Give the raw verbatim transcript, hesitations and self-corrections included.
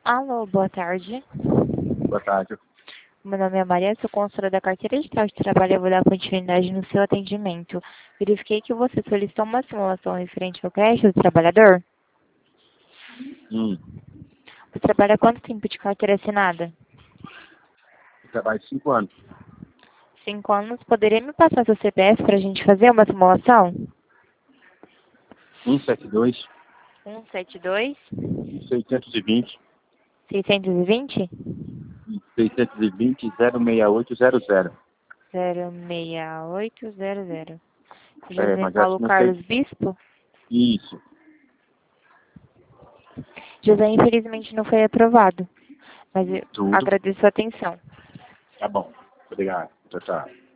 Alô, boa tarde. Boa tarde. Meu nome é Maria, sou consultora da carteira de de trabalho. Eu vou dar continuidade no seu atendimento. Verifiquei que você solicitou uma simulação referente ao crédito do trabalhador. Hum, Você trabalha há quanto tempo de carteira assinada? eu trabalho cinco anos. Cinco anos. Poderia me passar seu C P F para a gente fazer uma simulação? um sete dois, um sete dois, seiscentos e vinte, seiscentos e vinte, seiscentos e vinte, zero seis oito zero zero. zero seis oito zero zero. É, José mas acho Paulo que não sei. Carlos Bispo? Isso. José, infelizmente, não foi aprovado, mas eu Tudo. agradeço a atenção. Tá bom. Obrigado. Tchau, tchau.